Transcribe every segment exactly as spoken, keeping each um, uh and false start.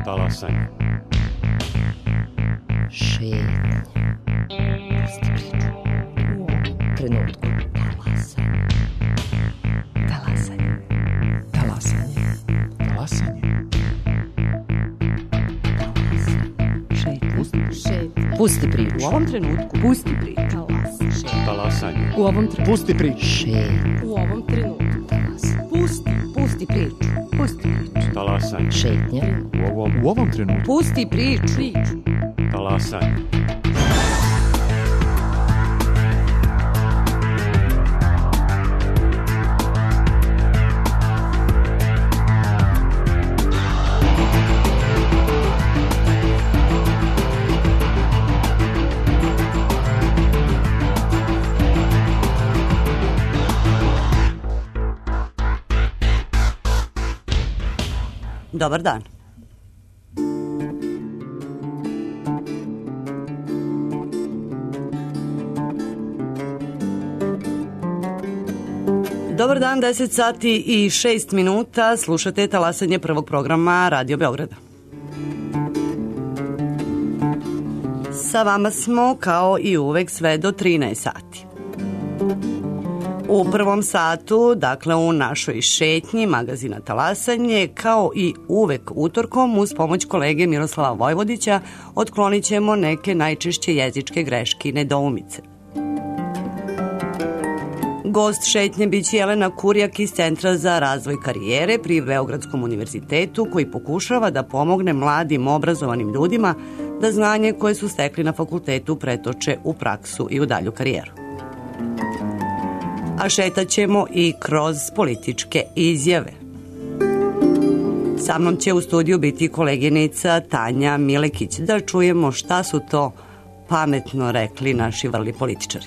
Talasanje. Šetnje. Pusti priču. U ovom trenutku. Talasanje. Talasanje. Talasanje. Talasanje. Šetnje. Šetnje. Pusti priču. U ovom trenutku. Pusti priču. Talasanje. Talasanje. U ovom trenutku. Pusti priču. Šetnje. U ovom trenutku. Talasanje. Pusti. Pusti priču. Pusti priču. Talasanje. Šetnje. U ovom, U ovom trenutku. Pusti priču. Priču. talasanje. Dobar dan. Dobar dan, deset sati i šest minuta, slušate talasanje prvog programa Radio Beograda. Sa vama smo kao i uvek sve do trinaest sati. U prvom satu, dakle u našoj šetnji magazina Talasanje, kao i uvek utorkom, uz pomoć kolege Miroslava Vojvodića, otklonit ćemo neke najčešće jezičke greške i nedoumice. Gost šetnje biće Jelena Kurjak iz Centra za razvoj karijere pri Beogradskom univerzitetu, koji pokušava da pomogne mladim obrazovanim ljudima da znanje koje su stekli na fakultetu pretoče u praksu i u dalju karijeru. A šetaćemo i kroz političke izjave. Sa mnom će u studiju biti koleginica Tanja Milekić, da čujemo šta su to pametno rekli naši vrli političari.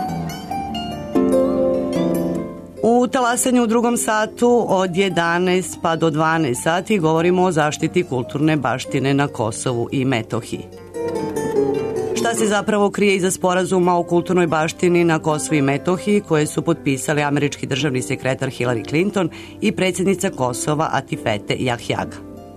U Talasanju u drugom satu od jedanaest pa do dvanaest sati govorimo o zaštiti kulturne baštine na Kosovu i Metohiji. Šta se zapravo krije iza sporazuma o kulturnoj baštini na Kosovu i Metohiji koje su potpisali američki državni sekretar Hillary Clinton i predsjednica Kosova Atifete Jahjaga.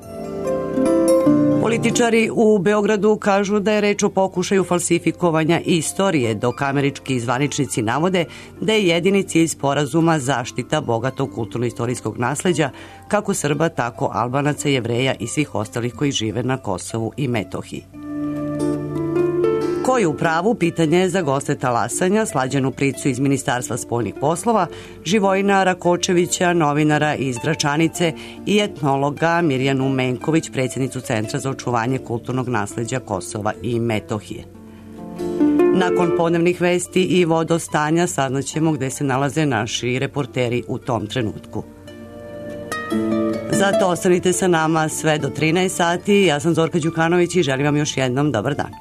Političari u Beogradu kažu da je reč o pokušaju falsifikovanja istorije, dok američki zvaničnici navode da je jedini cilj sporazuma zaštita bogatog kulturno-istorijskog nasleđa kako Srba, tako Albanaca, Jevreja i svih ostalih koji žive na Kosovu i Metohiji. Ko je u pravu? Pitanje je za goste Talasanja, Slađanu Pricu iz Ministarstva spoljnih poslova, Živojina Rakočevića, novinara iz Gračanice i etnologa Mirjanu Menković, predsjednicu Centra za očuvanje kulturnog nasleđa Kosova i Metohije. Nakon podnevnih vesti i vodostanja saznaćemo gde se nalaze naši reporteri u tom trenutku. Zato ostanite sa nama sve do trinaest sati. Ja sam Zorka Đukanović i želim vam još jednom dobar dan.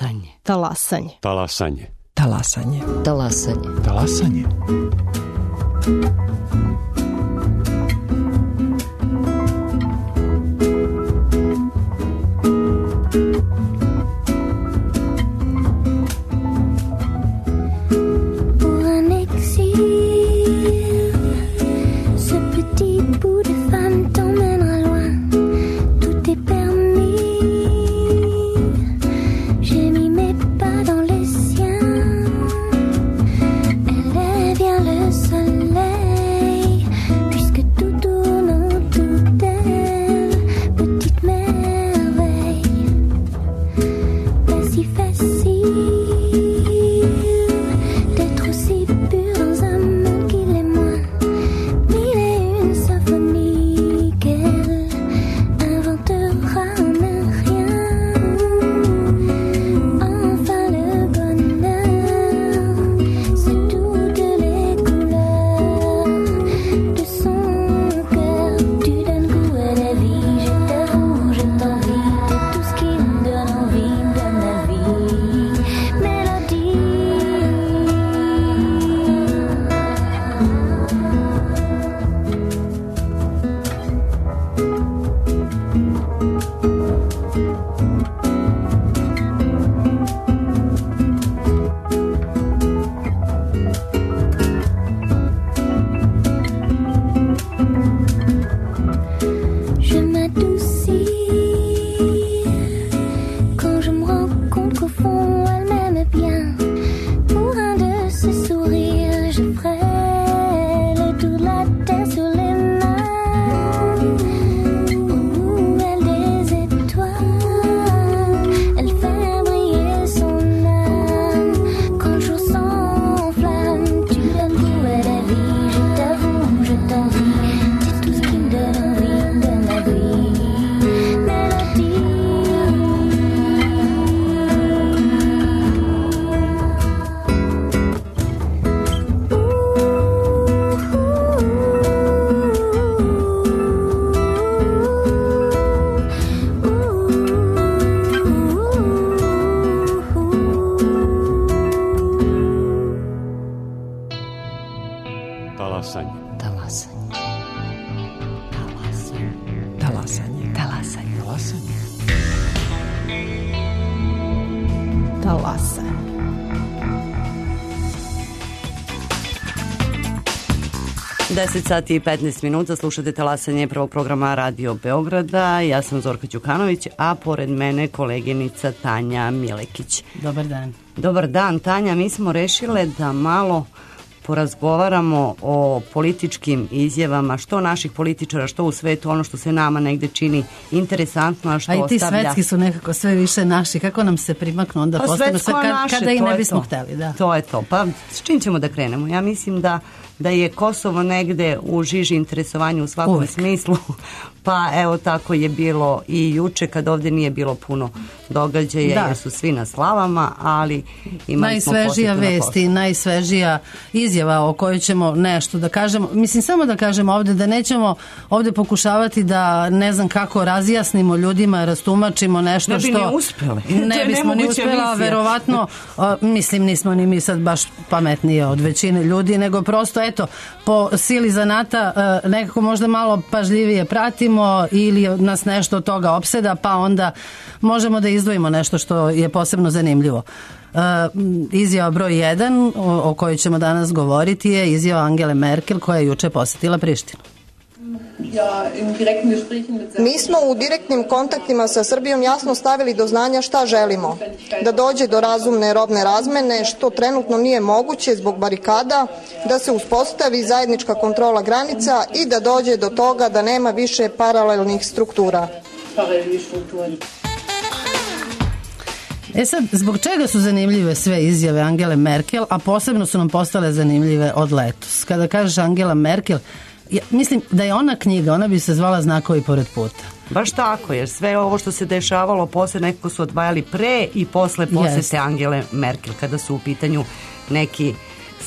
Talasanje. Talasanje. Talasanje. Talasanje. Talasanje. Talasanje. deset sati i petnaest minuta, slušate Talasanje prvog programa Radio Beograda. Ja sam Zorka Đukanović, a pored mene koleginica Tanja Milekić. Dobar dan. Dobar dan, Tanja. Mi smo rešile da malo porazgovaramo o političkim izjavama, što naših političara, što u svetu, ono što se nama negde čini interesantno, a što ostavlja... A i ti svetski su nekako sve više naši, kako nam se primaknu onda pa postanu sve kad, naše, kada i ne bismo to. hteli. Da. To je to. Pa s čim ćemo da krenemo? Ja mislim da da je Kosovo negde u žiži interesovanju u svakom Uvijek. smislu, pa evo tako je bilo i juče kad ovdje nije bilo puno događaja, da. jer su svi na slavama, ali imali smo najsvežija vest i najsvežija izjava o kojoj ćemo nešto da kažemo, mislim samo da kažemo ovdje da nećemo ovdje pokušavati da ne znam kako razjasnimo ljudima, rastumačimo nešto ne bi što... Ne bi ni uspjeli. Ne bismo ni uspjela, verovatno, a, mislim nismo ni mi sad baš pametnije od većine ljudi, nego prosto eto, po sili zanata a, nekako možda malo pažljivije pratimo ili nas nešto od toga opseda, pa onda možemo da izdvojimo nešto što je posebno zanimljivo. Uh, izjava broj jedan o, o kojoj ćemo danas govoriti je izjava Angele Merkel koja je juče posjetila Prištinu. Mi smo u direktnim kontaktima sa Srbijom jasno stavili do znanja šta želimo. Da dođe do razumne robne razmene, što trenutno nije moguće zbog barikada, da se uspostavi zajednička kontrola granica i da dođe do toga da nema više paralelnih struktura. E sad, zbog čega su zanimljive sve izjave Angele Merkel, a posebno su nam postale zanimljive od letos? Kada kažeš Angela Merkel, ja mislim da je ona knjiga, ona bi se zvala Znakovi pored puta. Baš tako, jer sve ovo što se dešavalo posle nekako su odvajali pre i posle posete Jest. Angele Merkel, kada su u pitanju neki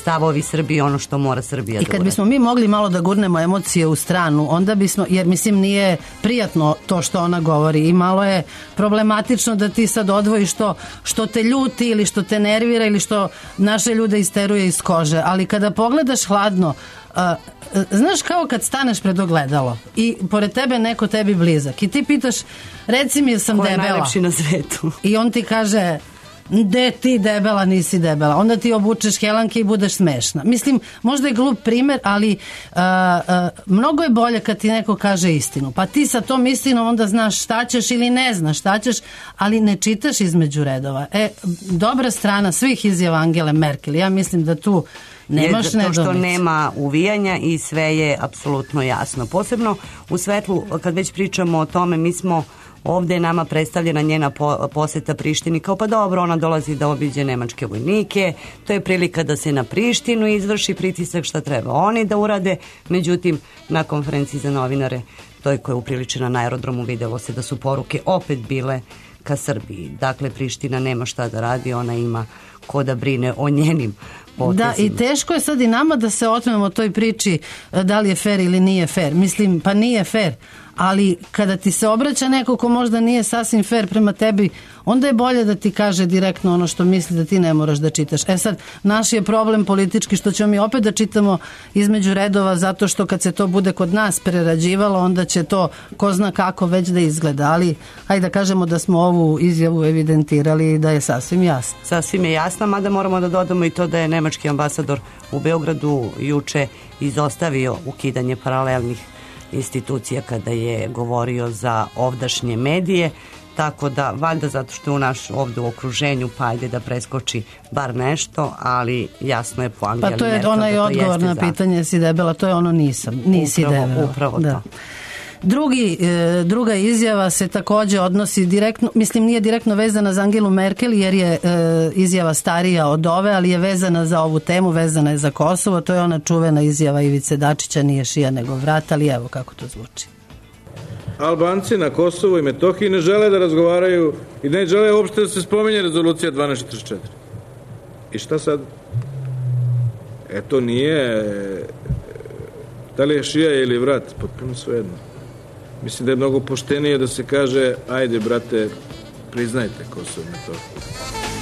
stavovi Srbije, ono što mora Srbija da I kad uradi. bismo mi mogli malo da gurnemo emocije u stranu, onda bismo, jer mislim nije prijatno to što ona govori i malo je problematično da ti sad odvojiš to što te ljuti ili što te nervira ili što naše ljude isteruje iz kože, ali kada pogledaš hladno, Uh, znaš kao kad staneš pred ogledalo i pored tebe neko tebi blizak i ti pitaš, reci mi sam Ko je debela najlepši na svetu? i on ti kaže, de ti debela, nisi debela, onda ti obučeš helanke i budeš smešna. Mislim, možda je glup primer, ali uh, uh, mnogo je bolje kad ti neko kaže istinu, pa ti sa tom istinom onda znaš šta ćeš ili ne znaš šta ćeš, ali ne čitaš između redova. E, dobra strana svih izjava Angele Merkel, ja mislim da tu nemaš je to što nedoumice. nema uvijanja i sve je apsolutno jasno. Posebno u svetlu, kad već pričamo o tome, mi smo ovdje, nama predstavljena njena po, poseta Prištini, kao pa dobro, ona dolazi da obiđe nemačke vojnike, to je prilika da se na Prištinu izvrši pritisak šta treba oni da urade, međutim na konferenciji za novinare, toj koja je upriličena na aerodromu, videlo se da su poruke opet bile ka Srbiji. Dakle, Priština nema šta da radi, ona ima ko da brine o njenim potezima. Da, i teško je sad i nama da se otmemo toj priči da li je fair ili nije fair. Mislim, pa nije fair, ali kada ti se obraća neko ko možda nije sasvim fair prema tebi, onda je bolje da ti kaže direktno ono što misli, da ti ne moraš da čitaš. E sad, naš je problem politički što ćemo mi opet da čitamo između redova, zato što kad se to bude kod nas prerađivalo, onda će to ko zna kako već da izgleda, ali hajde da kažemo da smo ovu izjavu evidentirali i da je sasvim jasno. Sasvim je jasno, mada moramo da dodamo i to da je nemački ambasador u Beogradu juče izostavio ukidanje paralelnih institucija kada je govorio za ovdašnje medije, tako da valjda zato što je u naš ovdje u okruženju, pa ajde da preskoči bar nešto, ali jasno je po Angeli Pa to je Merkel onaj da to odgovor jeste na za... pitanje si debela, to je ono nisam, nisi upravo, debela. Upravo da. to. Drugi, e, druga izjava se također odnosi direktno, mislim nije direktno vezana za Angelu Merkel jer je e, izjava starija od ove, ali je vezana za ovu temu, vezana je za Kosovo, to je ona čuvena izjava Ivice Dačića, nije šija nego vrat, ali evo kako to zvuči. Albanci na Kosovu i Metohiji ne žele da razgovaraju i ne žele uopšte da se spominje rezolucija dvanaest četrdeset četiri. I šta sad? E to nije da li je šija ili vrat, potpuno svejedno. Mislim da je mnogo poštenije da se kaže ajde brate, priznajte Kosovo i Metohiju.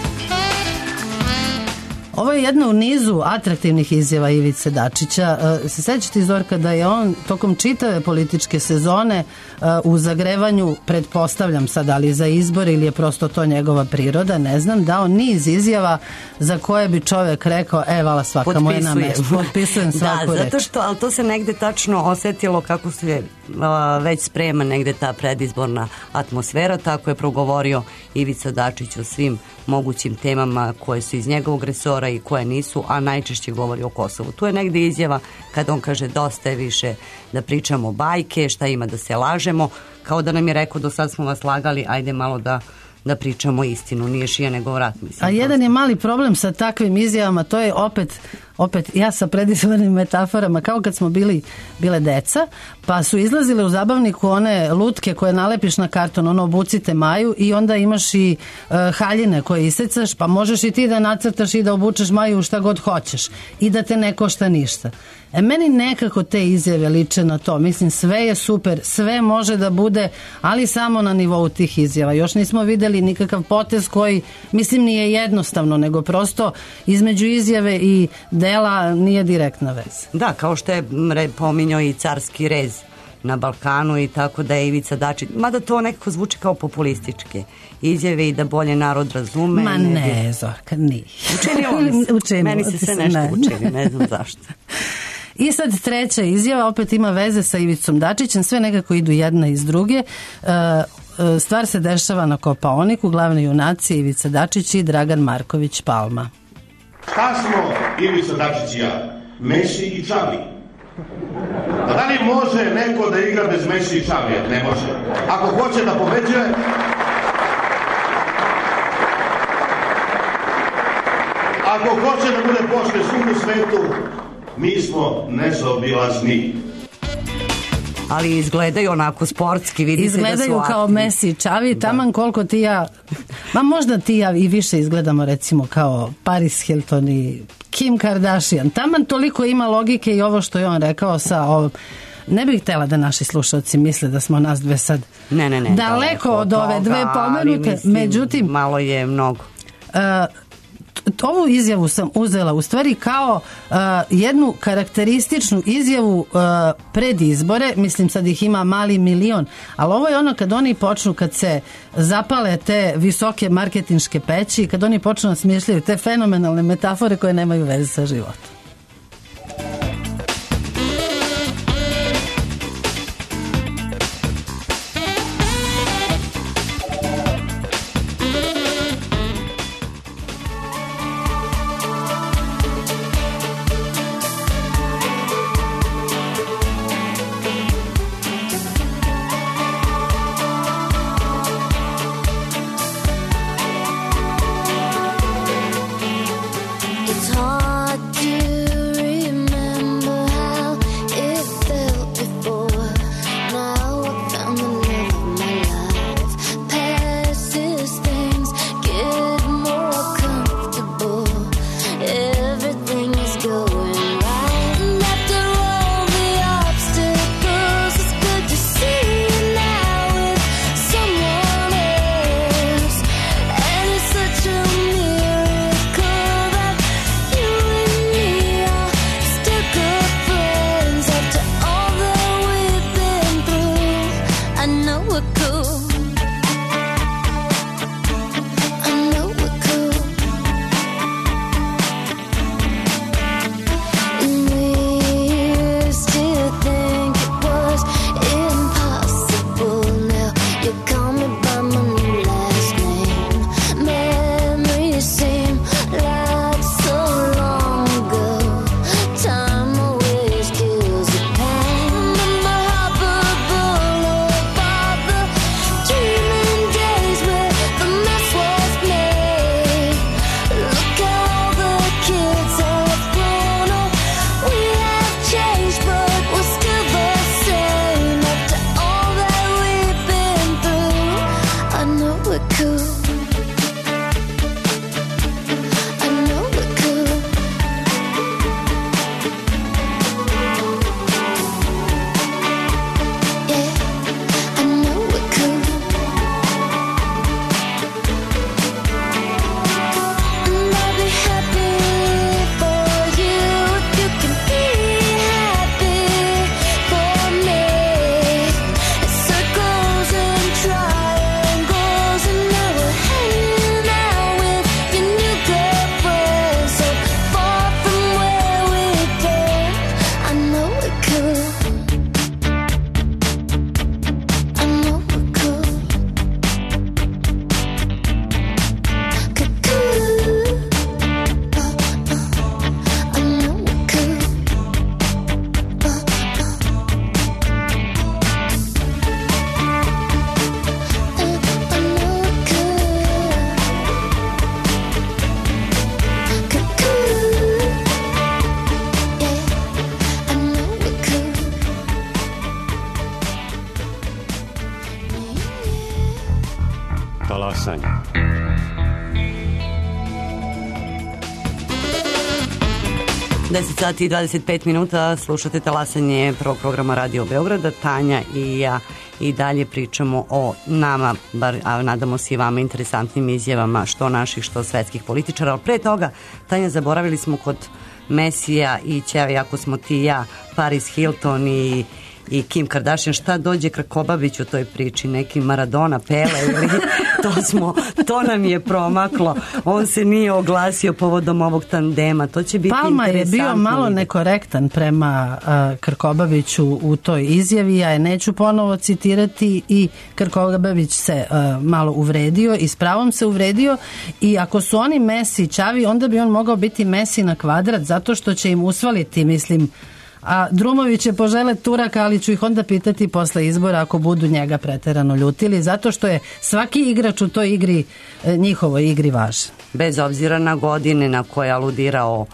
Ovo je jedna u nizu atraktivnih izjava Ivice Dačića. Se sećate, Zorka, da je on tokom čitave političke sezone u zagrevanju, pretpostavljam sad, ali za izbor ili je prosto to njegova priroda, ne znam, dao niz izjava za koje bi čovjek rekao, e, vala svaka moja na mestu. Potpisujem svaku reč. Da, zato reč. što, ali to se negde tačno osjetilo kako se uh, već sprema negde ta predizborna atmosfera, tako je progovorio Ivica Dačić o svim mogućim temama koje su iz njegovog resora i koje nisu, a najčešće govori o Kosovu. Tu je negde izjava kada on kaže dosta je više da pričamo bajke, šta ima da se lažemo, kao da nam je rekao do sad smo vas lagali, ajde malo da da pričamo istinu, nije šija nego vrat, mislim. A jedan je mali problem sa takvim izjavama, to je opet, opet ja sa predizvornim metaforama, kao kad smo bili bile deca, pa su izlazile u zabavniku one lutke koje nalepiš na karton, ono obucite Maju i onda imaš i uh, haljine koje isecaš, pa možeš i ti da nacrtaš i da obučeš Maju šta god hoćeš i da te ne košta ništa. E, meni nekako te izjave liče na to. Mislim, sve je super, sve može da bude, ali samo na nivou tih izjava. Još nismo videli nikakav potez koji, mislim, nije jednostavno, nego prosto između izjave i dela nije direktna veza. Da, kao što je pominjao i carski rez na Balkanu i tako da je Ivica Dačić, mada to nekako zvuči kao populističke izjave i da bolje narod razume. Ma ne, ne Zorka, nije. Učinilo mi se. Učinilo Meni se sve nešto ne. učini, ne znam zašto. I sad treća izjava opet ima veze sa Ivicom Dačićem, sve nekako idu jedna iz druge. Stvar se dešava na Kopaoniku, glavni junaci Ivica Dačić i Dragan Marković Palma. Šta smo Ivica Dačić i ja? Mesi i Čavi. Da li može neko da igra bez Mesi i Čavi? Ne može. Ako hoće da pobeđuje, ako hoće da bude pošten svud u svetu, mi smo nezaobilazni. Ali izgledaju onako sportski, vidi se da su Izgledaju kao aktivni. Messi i Čavi, taman koliko ti ja, ma možda ti ja i više izgledamo recimo kao Paris Hilton i Kim Kim Kardashian. Taman toliko ima logike i ovo što je on rekao sa ovom. Ne bih htjela da naši slušalci misle da smo nas dve sad ne, ne, ne, daleko od ove dve pomenute. Mislim, međutim, malo je mnogo. Uh, ovu izjavu sam uzela u stvari kao uh, jednu karakterističnu izjavu uh, pred izbore, mislim sad ih ima mali milion, ali ovo je ono kad oni počnu, kad se zapale te visoke marketinške peći, kad oni počnu da smišljaju te fenomenalne metafore koje nemaju veze sa životom. Talasanje. deset sati i dvadeset pet minuta, slušate Talasanje prvog programa Radio Beograda. Tanja i ja i dalje pričamo o nama, bar a nadamo se i vama, interesantnim izjavama što naših, što svetskih političara. Ali pre toga, Tanja, zaboravili smo kod Mesija i ćeva, ako smo ti i ja, Paris Hilton i i Kim Kardashian, šta dođe Krkobabić u toj priči, neki Maradona, Pele ili to smo, to nam je promaklo, on se nije oglasio povodom ovog tandema, to će biti Palma interesantno. Palma je bio malo nekorektan prema uh, Krkobabiću u toj izjavi, ja je neću ponovo citirati i Krkobabić se uh, malo uvredio i s pravom se uvredio i ako su oni Messi Čavi, onda bi on mogao biti Messi na kvadrat, zato što će im usvaliti, mislim, a Drumović će poželet Turaka, ali ću ih onda pitati posle izbora ako budu njega preterano ljutili, zato što je svaki igrač u toj igri, njihovoj igri važan. Bez obzira na godine na koje je aludirao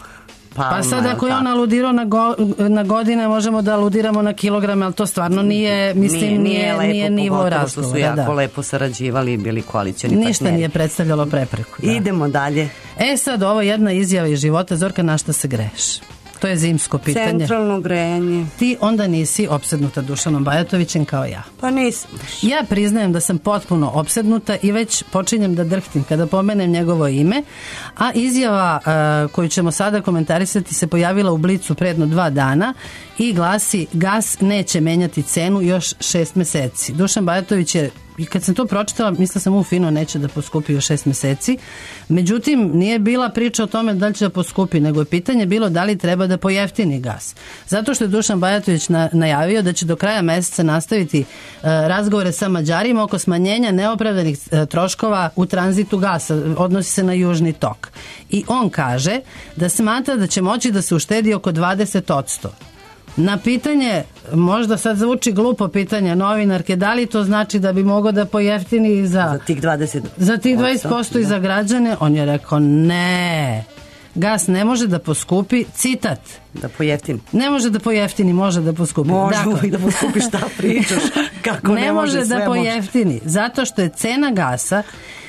Palma, Pa sad jel ako je on tako? aludirao na, go, na godine, možemo da aludiramo na kilograme, ali to stvarno nije, mislim, nije, nije, lepo, nije nivo pogotovo što su razgovora. jako Da. lepo sarađivali i bili koalicioni partneri. Ništa nije predstavljalo prepreku. Da. Idemo dalje. E sad, ovo je jedna izjava iz života. Zorka, na šta se greš? To je zimsko pitanje. Centralno grejanje. Ti onda nisi opsednuta Dušanom Bajatovićem kao ja. Pa nisam. Ja priznajem da sam potpuno opsednuta i već počinjem da drhtim kada pomenem njegovo ime, a izjava uh, koju ćemo sada komentarisati se pojavila u Blicu predno dva dana i glasi: gas neće menjati cenu još šest meseci. Dušan Bajatović je, i kad sam to pročitala, mislila sam u fino, neće da poskupi još šest meseci. Međutim, nije bila priča o tome da li će da poskupi, nego je pitanje bilo da li treba da pojeftini gas. Zato što je Dušan Bajatović na, najavio da će do kraja meseca nastaviti e, razgovore sa Mađarima oko smanjenja neopravdanih e, troškova u tranzitu gasa. Odnosi se na Južni tok. I on kaže da smatra da će moći da se uštedi oko dvadeset odsto. Na pitanje, možda sad zvuči glupo pitanje novinarke, da li to znači da bi mogao da pojeftini za, Za tih dvadeset za tih dvadeset posto i za građane? On je rekao ne, gas ne može da poskupi, citat, Da pojeftini. ne može da pojeftini, može da poskupi. Može Dakle, uvijek da poskupi, šta pričaš. Kako ne, ne može sve da pojeftini, zato što je cena gasa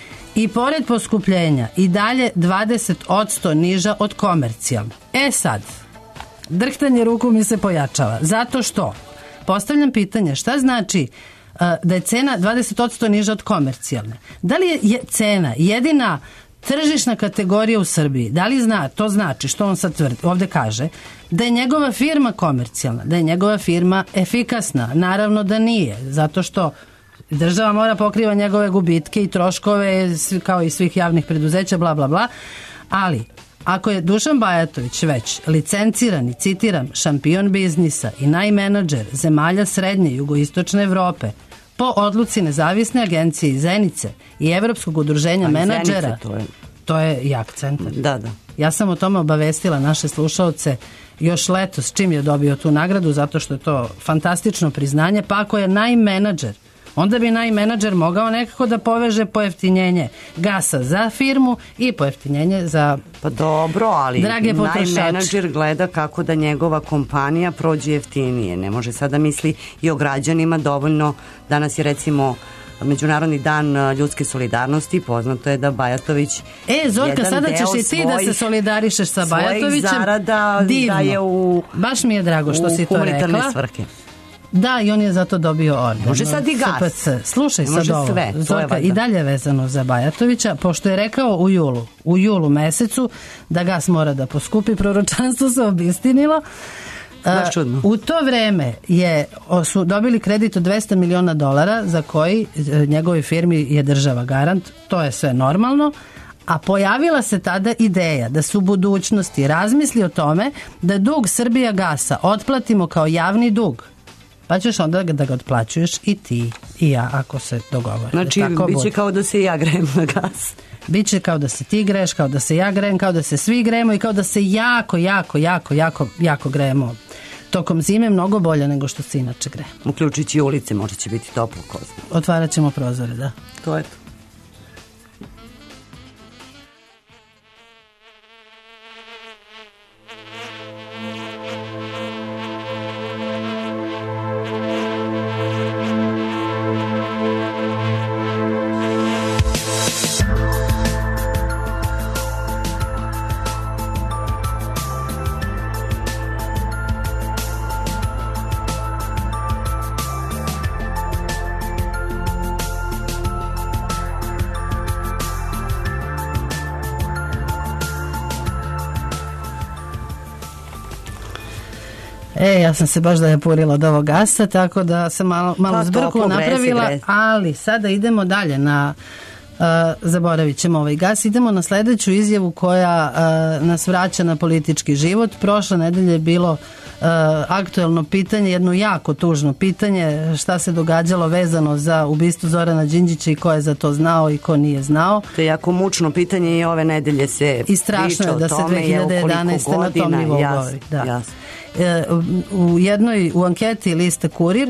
i pored poskupljenja i dalje dvadeset odsto niža od komercijalne. E sad, drhtanje ruku mi se pojačava, zato što postavljam pitanje šta znači uh, da je cena dvadeset odsto niža od komercijalne. Da li je, je cena jedina tržišna kategorija u Srbiji? Da li zna, to znači, što on sad tvrdi, ovde kaže, da je njegova firma komercijalna, da je njegova firma efikasna? Naravno da nije, zato što država mora pokriva njegove gubitke i troškove kao i svih javnih preduzeća, bla bla bla, ali ako je Dušan Bajatović već licencirani, citiram, šampion biznisa i najmenadžer zemalja srednje i jugoistočne Evrope po odluci nezavisne agencije iz Zenice i Evropskog udruženja Ali menadžera, Zenice, to je- to je jak centar. Da, da. Ja sam o tome obavestila naše slušaoce još letos čim je dobio tu nagradu, zato što je to fantastično priznanje. Pa ako je najmenadžer, onda bi najmenadžer mogao nekako da poveže pojeftinjenje gasa za firmu i pojeftinjenje za... Pa dobro, ali Drage potrošače. najmenadžer gleda kako da njegova kompanija prođe jeftinije. Ne može sada misli i o građanima dovoljno. Danas je recimo Međunarodni dan ljudske solidarnosti, poznato je da Bajatović E, Zorka, jedan sada deo ćeš i ti da se svojih- solidarišeš sa svojih Bajatovićem. zarada Divno. daje u, Baš mi je drago što u si to humanitarne rekla. svrhe. Da, i on je zato dobio orden. Može sad i gas. S P C. Slušaj Ne sad može ovo. sve, to je Zorka, valjda. i dalje vezano za Bajatovića, pošto je rekao u julu, u julu mesecu da gas mora da poskupi, proročanstvo se obistinilo. Baš Uh, čudno. U to vreme je, o, su dobili kredit od dvesta miliona dolara za koji e, njegovoj firmi je država garant. To je sve normalno. A pojavila se tada ideja da se u budućnosti razmisli o tome da dug Srbija gasa otplatimo kao javni dug. Pa ćeš onda da ga otplaćuješ i ti i ja ako se dogovore. Znači, Tako bit će bude. kao da se i ja grejem na gas. Biće kao da se ti greješ, kao da se ja grejem, kao da se svi grejemo i kao da se jako, jako, jako, jako, jako grejemo. Tokom zime mnogo bolje nego što se inače greje. Uključujući i ulice, možda će biti toplo kozno. Otvarat ćemo prozore, da. To je to. E, ja sam se baš da je purila od ovog gasa, tako da sam malo, malo Pa, zbrku toplo, gresi, napravila, gresi. ali sada idemo dalje na... Uh, zaboravit ćemo ovaj gas. Idemo na sledeću izjavu koja uh, nas vraća na politički život. Prošle nedelje je bilo uh, aktuelno pitanje, jedno jako tužno pitanje, šta se događalo vezano za ubistvo Zorana Đinđića i ko je za to znao i ko nije znao. To je jako mučno pitanje i ove nedelje se I strašno priča je o da se tome, dve hiljade jedanaeste na tom nivou jasno, govori. Da. jasno. E, u jednoj u anketi liste Kurir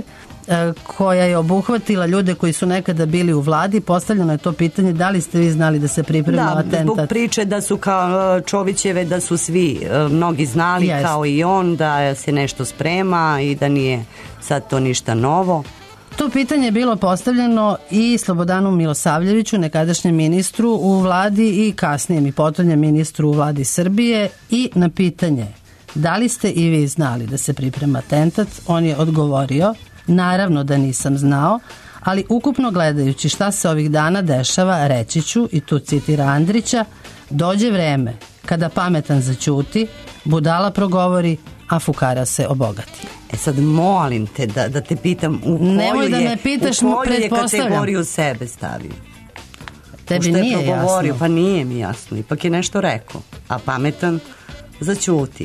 koja je obuhvatila ljude koji su nekada bili u vladi. Postavljeno je to pitanje da li ste vi znali da se priprema da, atentat. Zbog priče da su kao Čovićeve, da su svi mnogi znali Jest. kao i on da se nešto sprema i da nije sad to ništa novo. To pitanje je bilo postavljeno i Slobodanu Milosavljeviću, nekadašnjem ministru u vladi i kasnijem i potonjem ministru u vladi Srbije, i na pitanje da li ste i vi znali da se priprema atentat, on je odgovorio: naravno da nisam znao, ali ukupno gledajući šta se ovih dana dešava, reći ću, i tu citira Andrića, dođe vreme kada pametan zaćuti, budala progovori, a fukara se obogati. E sad molim te da, da te pitam u koju Nemoj da je, me pitaš, u koju je pretpostavljam. kategoriju sebe stavio. Tebi Pošto je nije progovorio, jasno. pa nije mi jasno, ipak je nešto rekao, a pametan zaćuti.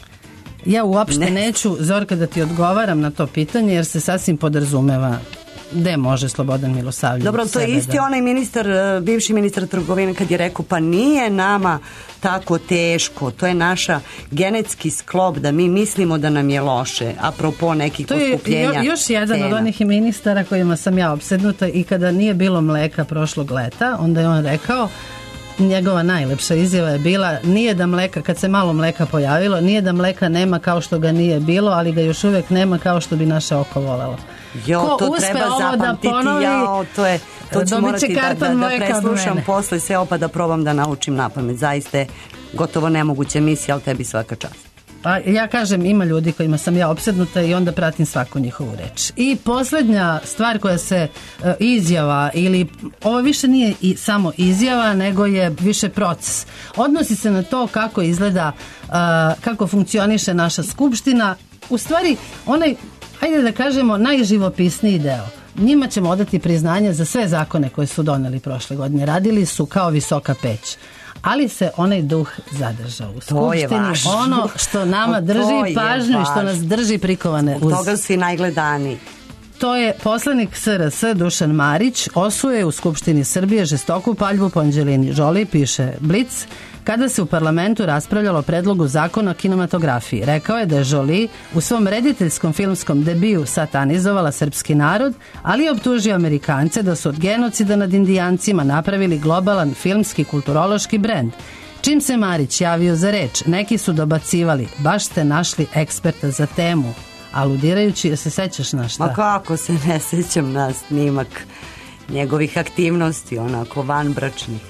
Ja uopšte Ne. neću, Zorka, da ti odgovaram na to pitanje, jer se sasvim podrazumeva gde može Slobodan Milosavljević. Dobro, to je sebe isti da- onaj ministar, bivši ministar trgovine, kad je rekao pa nije nama tako teško, to je naša genetski sklop da mi mislimo da nam je loše, apropo nekih To je poskupljenja jo- još jedan cena. od onih ministara kojima sam ja opsednuta, i kada nije bilo mleka prošlog leta, onda je on rekao, njegova najlepša izjava je bila: nije da mleka, kad se malo mleka pojavilo, nije da mleka nema kao što ga nije bilo, ali ga još uvek nema kao što bi naše oko volelo. Jo, Ko to uspe treba ovo da zapamtiti, ponovi, jao, to je, to ću dobit će morati da, karton da, da mleka od preslušam mene. posle sve opa da probam da naučim napamet. Zaista je gotovo nemoguća misija, ali tebi svaka čast. Pa ja kažem, ima ljudi kojima sam ja opsednuta i onda pratim svaku njihovu reč. I poslednja stvar koja se e, izjava, ili ovo više nije i samo izjava, nego je više proces. Odnosi se na to kako izgleda, e, kako funkcioniše naša skupština. U stvari, onaj, hajde da kažemo, najživopisniji deo. Njima ćemo odati priznanje za sve zakone koje su doneli prošle godine. Radili su kao visoka peć. Ali se onaj duh zadržao u To je skupštini. važno. Ono što nama To drži je pažnju i što važno. nas drži prikovane Zbog uz... toga su i najgledaniji. To je poslanik S R S Dušan Marić osuje u Skupštini Srbije žestoku paljbu po Anđelini Žoli, piše Blic, kada se u parlamentu raspravljalo o predlogu zakona o kinematografiji. Rekao je da je Žoli u svom rediteljskom filmskom debiju satanizovala srpski narod, ali je optužio Amerikance da su od genocida nad Indijancima napravili globalan filmski kulturološki brend. Čim se Marić javio za reč, neki su dobacivali: baš ste našli eksperta za temu, aludirajući, ja se sećaš na šta? Ma kako se ne sećam na snimak njegovih aktivnosti, onako vanbračnih.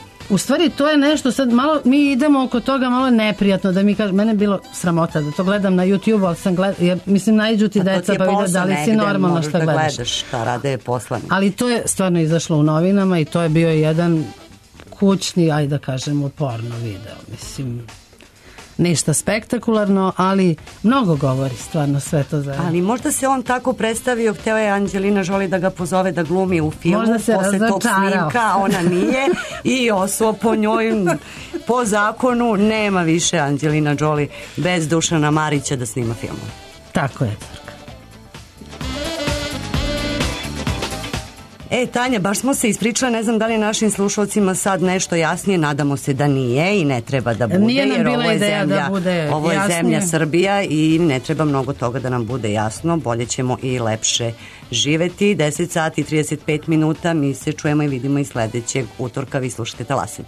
U stvari to je nešto, sad malo mi idemo oko toga, malo neprijatno da mi kažem, mene je bilo sramota da to gledam na YouTube, ali sam gledam, ja, mislim naiđu ti deca pa vide da li si normalno što da gledaš. gledaš šta rade poslanik. Ali to je stvarno izašlo u novinama i to je bio jedan kućni, ajde da kažemo, porno video, mislim, ništa spektakularno, ali mnogo govori stvarno sve to zajedno. Ali možda se on tako predstavio, hteo je Anđelina Žoli da ga pozove da glumi u filmu, Možda se posle tog razočarao. snimka ona nije i osuo po njoj, po zakonu nema više Anđelina Žoli bez Dušana Marića da snima film. Tako je. E, Tanja, baš smo se ispričali, ne znam da li našim slušalcima sad nešto jasnije, nadamo se da nije i ne treba da bude, Nije nam jer bila ovo je ideja da zemlja, bude ovo je jasnije. zemlja Srbija i ne treba mnogo toga da nam bude jasno, bolje ćemo i lepše živeti. deset sati i trideset pet minuta, mi se čujemo i vidimo i sledećeg utorka, vi slušate Talasin.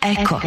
Eko.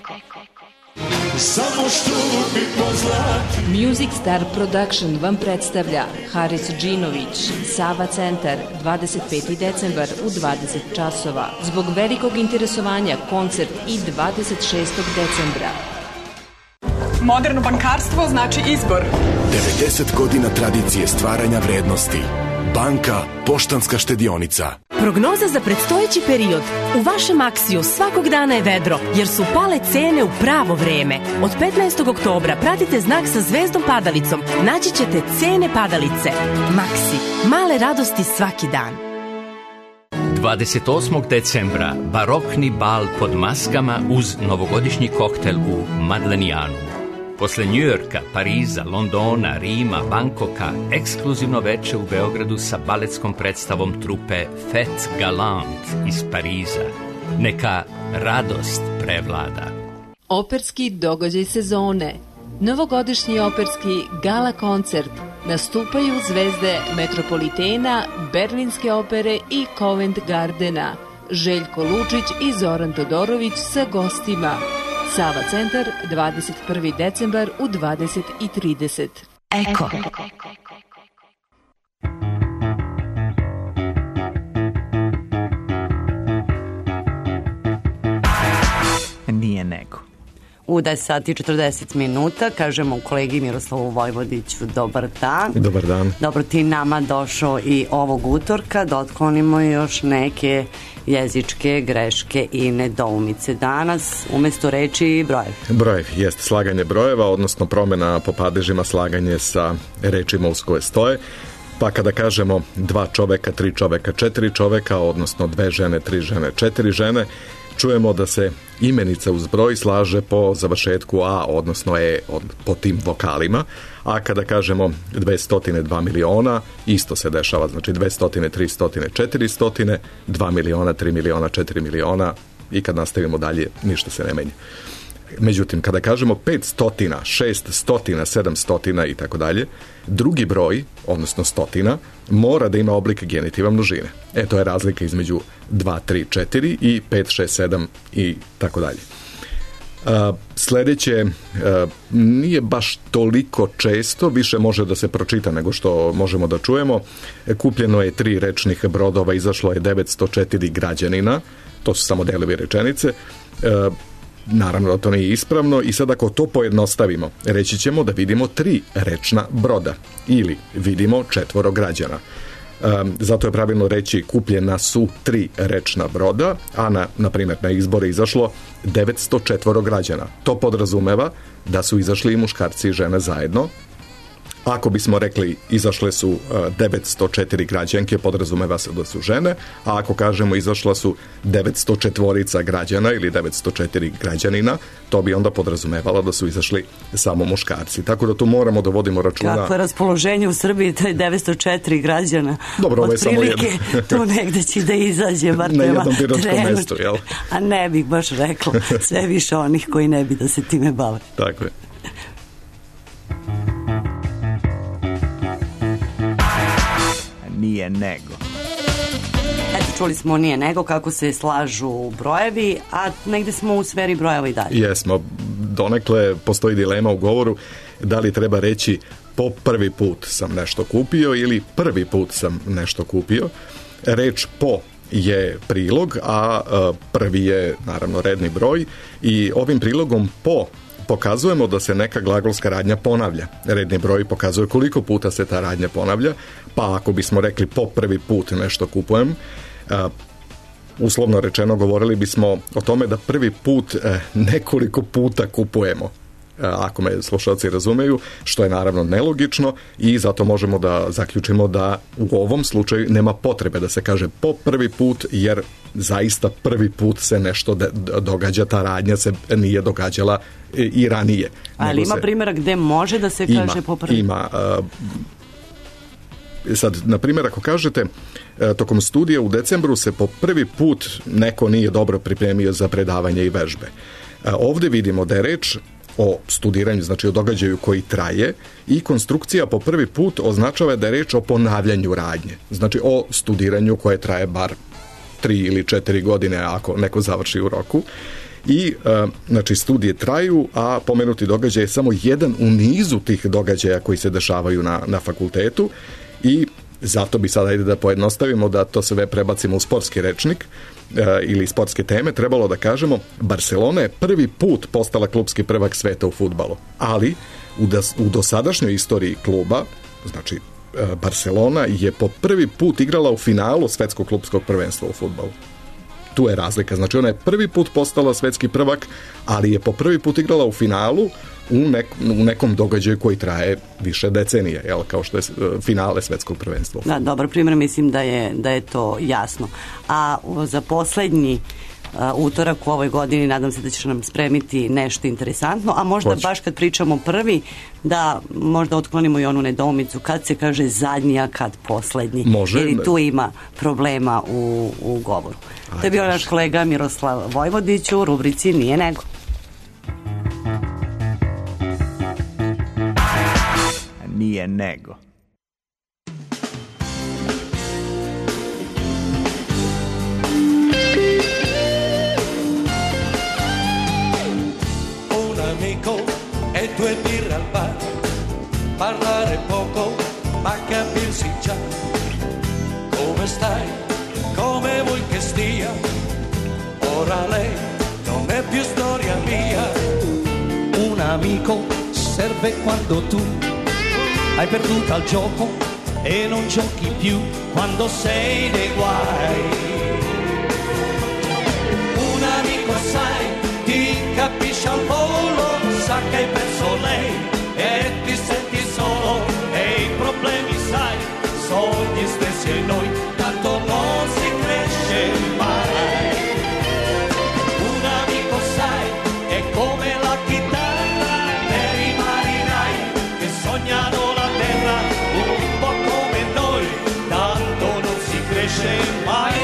Samo što bi pozlati. Music Star Production vam predstavlja Haris Džinović, Sava centar, dvadeset peti decembar u dvadeset časova. Zbog velikog interesovanja koncert i dvadeset šestog decembra. Moderno bankarstvo znači izbor. devedeset godina tradicije stvaranja vrednosti. Banka Poštanska štedionica. Prognoza za predstojeći period. U vašem Aksiju svakog dana je vedro, jer su pale cene u pravo vreme. Od petnaestog oktobra pratite znak sa zvezdom padalicom. Naći ćete cene padalice. Maksi. Male radosti svaki dan. dvadeset osmog decembra barokni bal pod maskama uz novogodišnji koktel u Madlenijanu. Posle Njujorka, Pariza, Londona, Rima, Bankoka, ekskluzivno veče u Beogradu sa baletskom predstavom trupe Fête Galante iz Pariza. Neka radost prevlada. Operski događaj sezone. Novogodišnji operski gala koncert. Nastupaju zvezde Metropolitena, Berlinske opere i Covent Gardena. Željko Lučić i Zoran Todorović sa gostima. Sava centar, dvadeset prvi decembar u dvadeset i trideset. Eko. Nije nego. U deset sati i četrdeset minuta kažemo kolegi Miroslavu Vojvodiću dobar dan. Dobar dan. Dobro ti nama došao i ovog utorka da otklonimo još neke jezičke greške i nedoumice. Danas umesto reči brojevi. Brojevi, jest slaganje brojeva, odnosno promjena po padežima, slaganje sa rečima uz koje stoje. Pa kada kažemo dva čoveka, tri čoveka, četiri čoveka, odnosno dve žene, tri žene, četiri žene, čujemo da se imenica uz broj slaže po završetku A, odnosno E, od, po tim vokalima, a kada kažemo dvesta, dva miliona, isto se dešava, znači dvesta, tri stotine, četiri stotine, dva miliona, tri miliona, četiri miliona i kad nastavimo dalje, ništa se ne menja. Međutim, kada kažemo pet stotina, šest stotina, sedam stotina i tako dalje, drugi broj, odnosno stotina, mora da ima oblik genitiva množine. E, to je razlika između dva, tri, četiri i pet, šest, sedam i tako dalje. Uh, sledeće uh, nije baš toliko često, više može da se pročita nego što možemo da čujemo. Kupljeno je tri rečnih brodova, izašlo je devetsto četiri građanina, to su samo delovi rečenice. Uh, Naravno da to nije ispravno i sad ako to pojednostavimo, reći ćemo da vidimo tri rečna broda ili vidimo četvoro građana. Um, zato je pravilno reći kupljena su tri rečna broda, a na, na primjer na izbore izašlo devetsto četiri građana. To podrazumeva da su izašli i muškarci i žene zajedno. Ako bismo rekli izašle su uh, devetsto četiri građanke, podrazumeva se da su žene, a ako kažemo izašla su devetsto četiri građana ili devetsto četiri građanina, to bi onda podrazumevalo da su izašli samo muškarci. Tako da tu moramo da vodimo računa. Kako je raspoloženje u Srbiji, to je devetsto četiri građana. Dobro, ovo je samo jedno. Tu negde će da izađe, bar na jednom biračkom mestu, jel? A ne bih baš rekla, sve više onih koji ne bi da se time bave. Tako je. Nije nego. Eto, čuli smo nije nego kako se slažu brojevi, a negde smo u sferi brojeva i dalje. Jesmo, donekle postoji dilema u govoru da li treba reći po prvi put sam nešto kupio ili prvi put sam nešto kupio. Reč po je prilog, a prvi je naravno redni broj i ovim prilogom po pokazujemo da se neka glagolska radnja ponavlja. Redni broj pokazuje koliko puta se ta radnja ponavlja, pa ako bismo rekli po prvi put nešto kupujem, uh, uslovno rečeno govorili bismo o tome da prvi put uh, nekoliko puta kupujemo. Ako me slušalci razumeju, što je naravno nelogično i zato možemo da zaključimo da u ovom slučaju nema potrebe da se kaže po prvi put, jer zaista prvi put se nešto de- događa, ta radnja se nije događala i ranije. Ali ima se... primjera gde može da se ima, kaže po prvi? Ima. Uh, sad, na primjer, ako kažete uh, tokom studija u decembru se po prvi put neko nije dobro pripremio za predavanje i vežbe. Uh, ovde vidimo da je reč o studiranju, znači o događaju koji traje, i konstrukcija po prvi put označava da je reč o ponavljanju radnje, znači o studiranju koje traje bar tri ili četiri godine ako neko završi u roku. I, znači, studije traju, a pomenuti događaj je samo jedan u nizu tih događaja koji se dešavaju na, na fakultetu i zato bi sada, ajde da pojednostavimo, da to sve prebacimo u sportski rečnik e, ili sportske teme, trebalo da kažemo Barcelona je prvi put postala klubski prvak sveta u fudbalu, ali u, das, u dosadašnjoj istoriji kluba, znači e, Barcelona je po prvi put igrala u finalu svetskog klubskog prvenstva u fudbalu. Tu je razlika, znači ona je prvi put postala svetski prvak, ali je po prvi put igrala u finalu u, nek, u nekom događaju koji traje više decenije, jel, kao što je finale svetskog prvenstva. Da, dobar primjer, mislim da je, da je to jasno. A za poslednji uh, utorak u ovoj godini nadam se da ćeš nam spremiti nešto interesantno, a možda Hoć. baš kad pričamo prvi, da možda otklonimo i onu nedoumicu kad se kaže zadnji, a kad poslednji. Može. Jer i tu ima problema u, u govoru. Ajde, to je bio naš kolega Miroslav Vojvodić u rubrici Nije nego. Nije nego. Un amico e due birre al bar, parlare poco ma capirsi già. Come stai? Come vuoi che stia? Ora lei non è più storia mia. Un amico serve quando tu hai perduto al gioco e non giochi più, quando sei nei guai. Un amico sai, ti capisce al volo, sa che hai perso lei e ti senti solo e i problemi sai, sono gli stessi e noi, tanto non si cresce mai. Un amico sai, è come la chitarra per i marinai che sognano la terra un po' come noi, tanto non si cresce mai.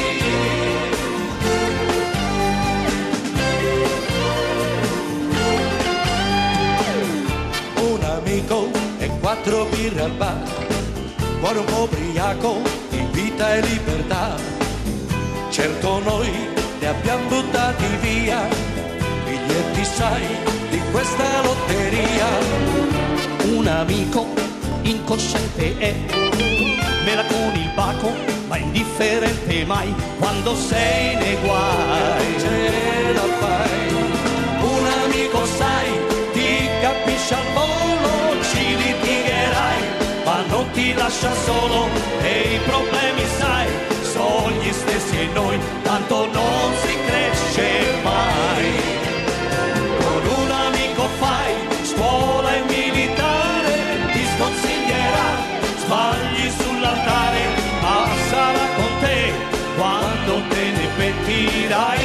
Un amico e quattro birre al bar, cuore un po' ubriaco di vita e libertà. Certo noi ne abbiamo buttati via, biglietti sai di questa lotteria. Un amico incosciente è, mela con il baco ma indifferente mai, quando sei nei guai ce la fai. Un amico sai, ti capisce al volo, ci litigherai ma non ti lascia solo e i problemi sai, sono gli stessi e noi, tanto non si cresce mai. Con un amico fai scuola e militare, ti sconsiglierà, sbagli sull'altare, ma sarà con te quando te ne pentirai.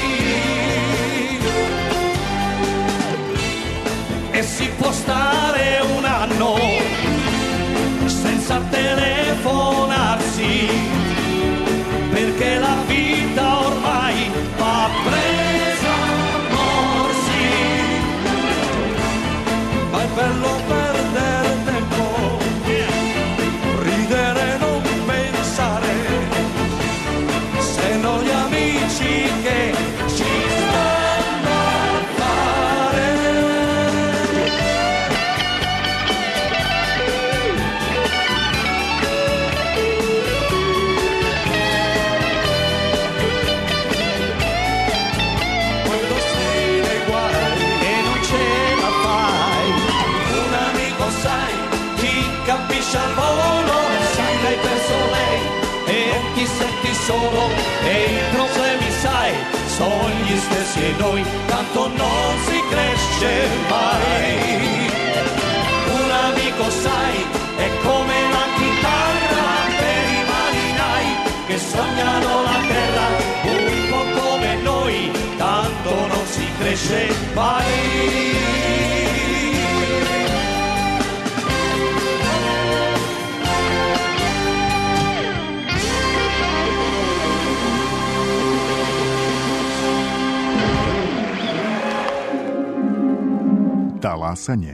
E si può stare un anno senza telefonarsi, perché la vita ormai va presa a morsi. Ma è bello perdere tempo, ridere e non pensare, se non gli amici che ci stanno a fare. Quando sei nei guai e non ce la fai, un amico sai, ti capisce al volo, sai che hai perso lei e ti senti solo e i problemi sai, sono gli stessi e noi, tanto non si cresce mai. Un amico sai, è come la chitarra per i marinai che sognano la terra un po' come noi, tanto non si cresce mai. Talasanje.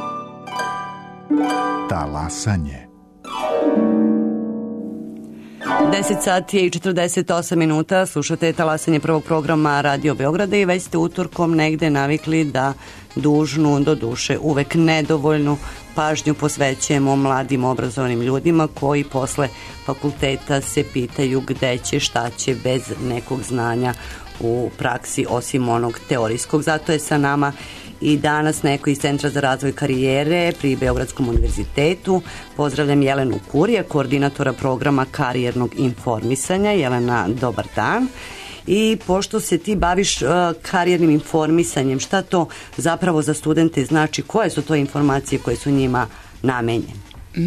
Talasanje. deset sati je i četrdeset osam minuta, slušate talasanje prvog programa Radio Beograda i već ste utorkom negde navikli da dužnu, do duše uvek nedovoljnu pažnju posvećujemo mladim obrazovanim ljudima koji posle fakulteta se pitaju gde će, šta će bez nekog znanja u praksi osim onog teorijskog. Zato je sa nama i danas neko iz Centra za razvoj karijere pri Beogradskom univerzitetu. Pozdravljam Jelenu Kurija, koordinatora programa karijernog informisanja. Jelena, dobar dan. I pošto se ti baviš uh, karijernim informisanjem, šta to zapravo za studente znači? Koje su to informacije koje su njima namenjene?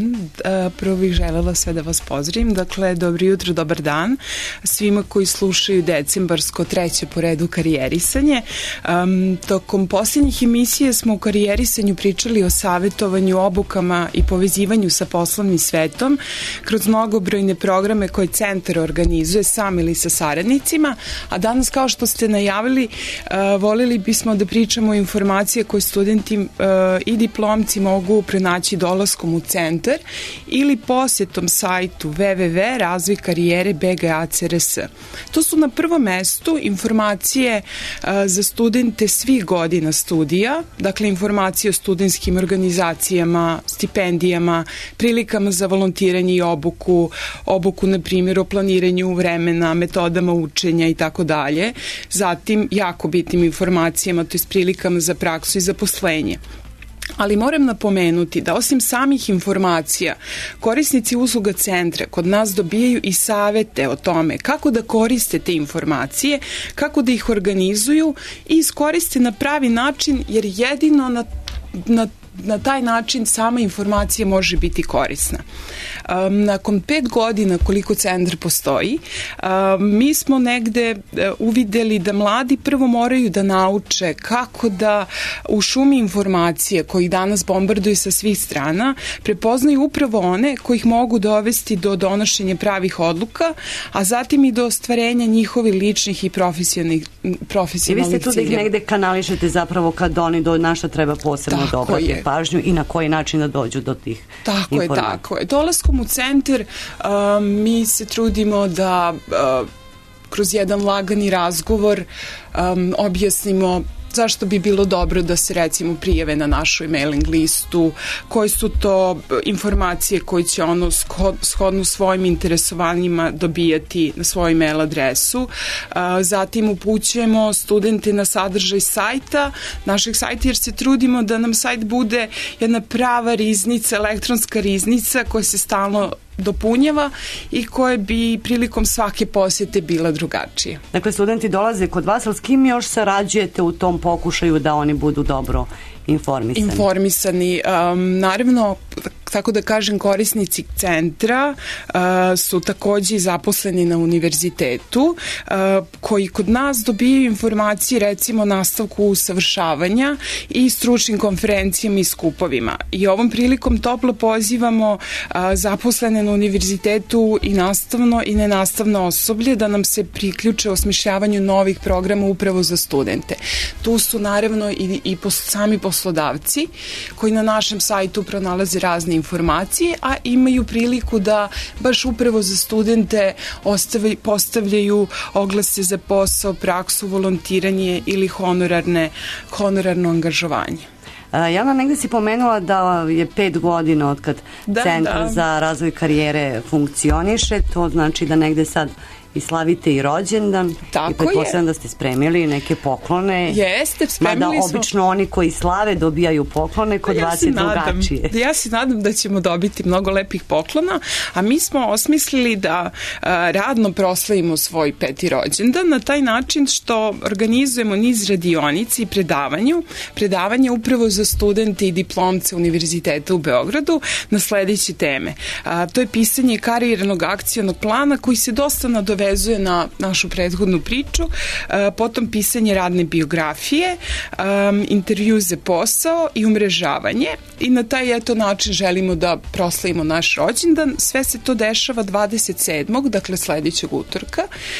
Prvo bih želela sve da vas pozdravim. Dakle, dobro jutro, dobar dan svima koji slušaju decembarsko treće po redu karijerisanje. Um, tokom posljednjih emisije smo u karijerisanju pričali o savjetovanju, obukama i povezivanju sa poslovnim svetom kroz mnogobrojne programe koje centar organizuje sam ili sa saradnicima, a danas, kao što ste najavili, uh, volili bismo da pričamo o informacije koje studenti uh, i diplomci mogu pronaći dolaskom u centar ili posjetom sajtu w w w tačka razvoj karijere b g a c r s. To su na prvom mestu informacije uh, za studente svih godina studija, dakle informacije o studentskim organizacijama, stipendijama, prilikama za volontiranje i obuku, obuku na primjer o planiranju vremena, metodama učenja i tako dalje. Zatim jako bitnim informacijama, to je prilikama za praksu i zaposlenje. Ali moram napomenuti da osim samih informacija, korisnici usluga centra kod nas dobijaju i savete o tome kako da koriste te informacije, kako da ih organizuju i iskoriste na pravi način, jer jedino na, na na taj način sama informacija može biti korisna. Um, nakon pet godina koliko centar postoji, um, mi smo negde uh, uvideli da mladi prvo moraju da nauče kako da u šumi informacije koji danas bombarduju sa svih strana prepoznaju upravo one koji ih mogu dovesti do donošenja pravih odluka, a zatim i do ostvarenja njihovih ličnih i profesionalnih profesionalnih ciljeva. I vi ste tu da ih negde kanališete zapravo kad oni do našta treba posebno da obrate pažnju i na koji način da dođu do tih tako informacija. Je, tako je. Dolaskom u centar uh, mi se trudimo da uh, kroz jedan lagani razgovor um, objasnimo zašto bi bilo dobro da se recimo prijave na našu mailing listu, koje su to informacije koje će ono shodno svojim interesovanjima dobijati na svoju mail adresu. Zatim upućujemo studente na sadržaj sajta, našeg sajta, jer se trudimo da nam sajt bude jedna prava riznica, elektronska riznica koja se stalno dopunjava i koje bi prilikom svake posjete bila drugačije. Dakle, studenti dolaze kod vas, ali s kim još sarađujete u tom pokušaju da oni budu dobro informisani? Informisani. Um, naravno, tako da kažem, korisnici centra uh, su takođe zaposleni na univerzitetu, uh, koji kod nas dobijaju informacije recimo o nastavku usavršavanja i stručnim konferencijama i skupovima. I ovom prilikom toplo pozivamo uh, zaposlene na univerzitetu i nastavno i nenastavno osoblje da nam se priključe osmišljavanju novih programa upravo za studente. Tu su naravno i, i pos, sami poslodavci koji na našem sajtu pronalaze razne informacije, a imaju priliku da baš upravo za studente ostavi, postavljaju oglase za posao, praksu, volontiranje ili honorarne, honorarno angažovanje. Jana, negde si pomenula da je pet godina od kad da, Centar da. za razvoj karijere funkcioniše, to znači da negde sad i slavite i rođendan. Tako i pretpostavljam da ste spremili neke poklone. Jeste, spremili smo. Mada obično oni koji slave dobijaju poklone, kod ja vas je drugačije. Ja se nadam da ćemo dobiti mnogo lepih poklona, a mi smo osmislili da a, radno proslavimo svoj peti rođendan na taj način što organizujemo niz radionici i predavanju, predavanje upravo za studente i diplomce Univerziteta u Beogradu na sledeće teme. A, to je pisanje karijernog akcionog plana koji se dosta nadovezuje na našu prethodnu priču, potom pisanje radne biografije, intervju za posao i umrežavanje, i na taj eto način želimo da proslavimo naš rođendan. Sve se to dešava dvadeset sedmog dakle sledećeg utorka,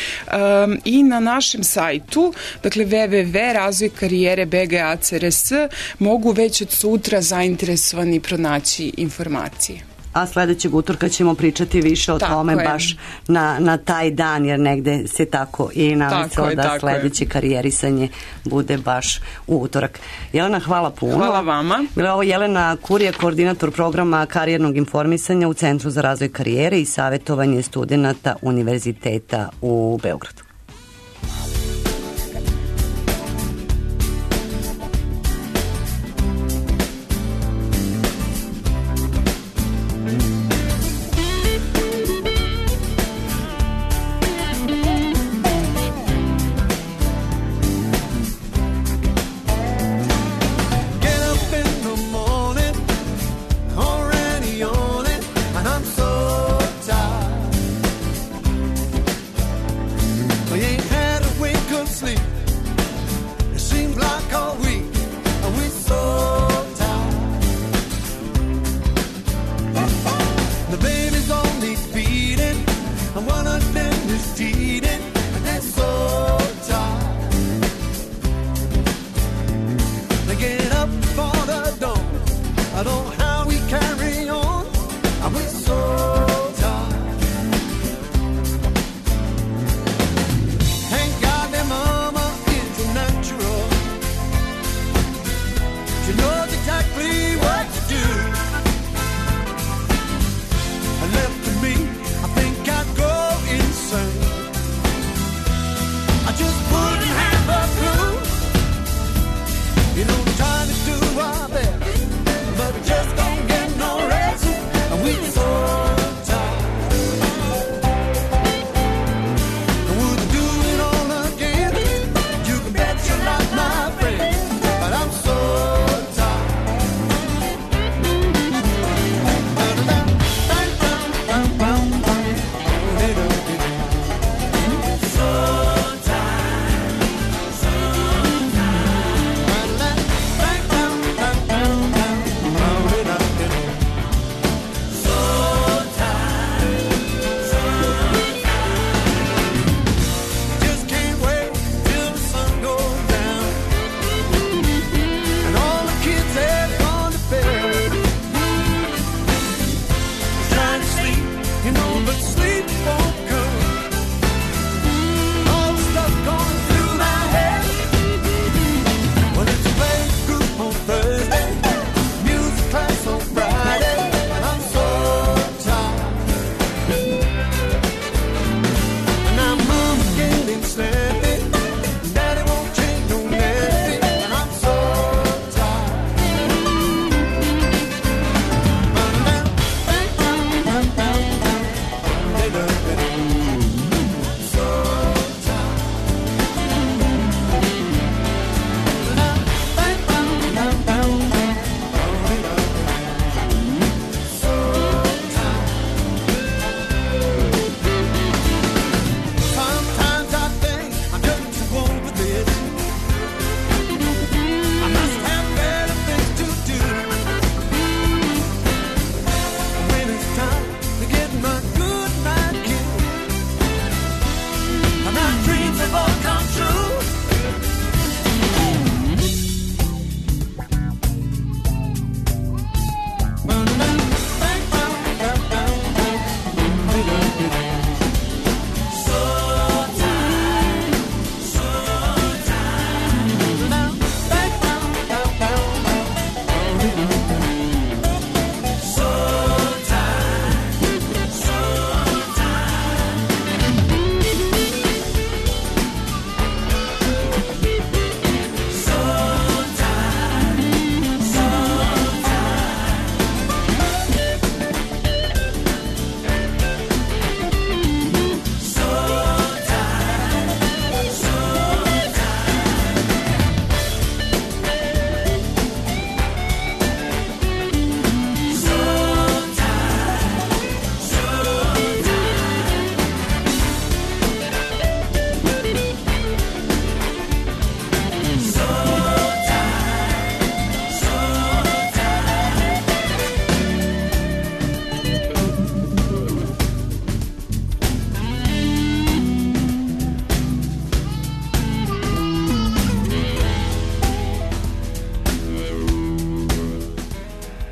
i na našem sajtu, dakle w w w tačka razvoj karijere b g a c r s mogu već od sutra zainteresovani pronaći informacije. a sledećeg utorka ćemo pričati više o tako tome je. baš na, na taj dan, jer negde se tako i navicalo da sledeće je. karijerisanje bude baš u utorak. Jelena, hvala puno. Hvala vama. Bila je ovo Jelena Kurija, koordinator programa karijernog informisanja u Centru za razvoj karijere i savjetovanje studenata Univerziteta u Beogradu.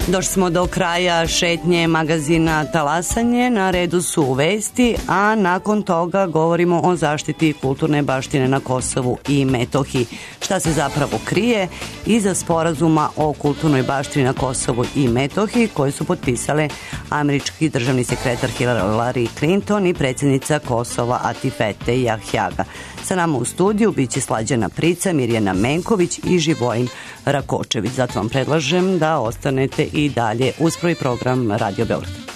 Došli smo do kraja šetnje magazina Talasanje, na redu su vesti, a nakon toga govorimo o zaštiti kulturne baštine na Kosovu i Metohiji. Šta se zapravo krije iza sporazuma o kulturnoj baštini na Kosovu i Metohiji koje su potpisale američki državni sekretar Hillary Clinton i predsjednica Kosova Atifete Jahjaga. Sa nama u studiju biće Slađana Prica, Mirjana Menković i Živojin Rakočević. Zato vam predlažem da ostanete i dalje uz prvi program Radio Beograd.